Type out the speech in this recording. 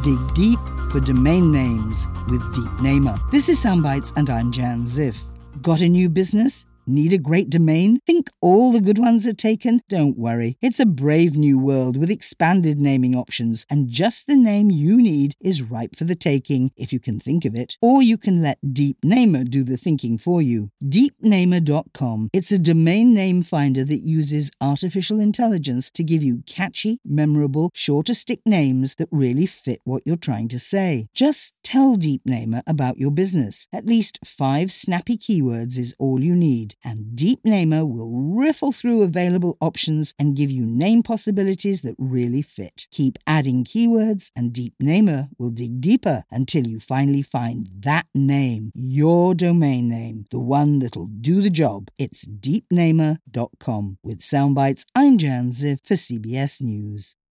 Dig deep for domain names with Deepnamer. This is Soundbites and I'm Jan Ziff. Got a new business? Need a great domain? Think all the good ones are taken? Don't worry. It's a brave new world with expanded naming options, and just the name you need is ripe for the taking, if you can think of it. Or you can let Deepnamer do the thinking for you. Deepnamer.com. It's a domain name finder that uses artificial intelligence to give you catchy, memorable, short-to-stick names that really fit what you're trying to say. Just tell Deepnamer about your business. At least 5 snappy keywords is all you need. And Deepnamer will riffle through available options and give you name possibilities that really fit. Keep adding keywords and Deepnamer will dig deeper until you finally find that name, your domain name, the one that'll do the job. It's Deepnamer.com. With Soundbites, I'm Jan Ziff for CBS News.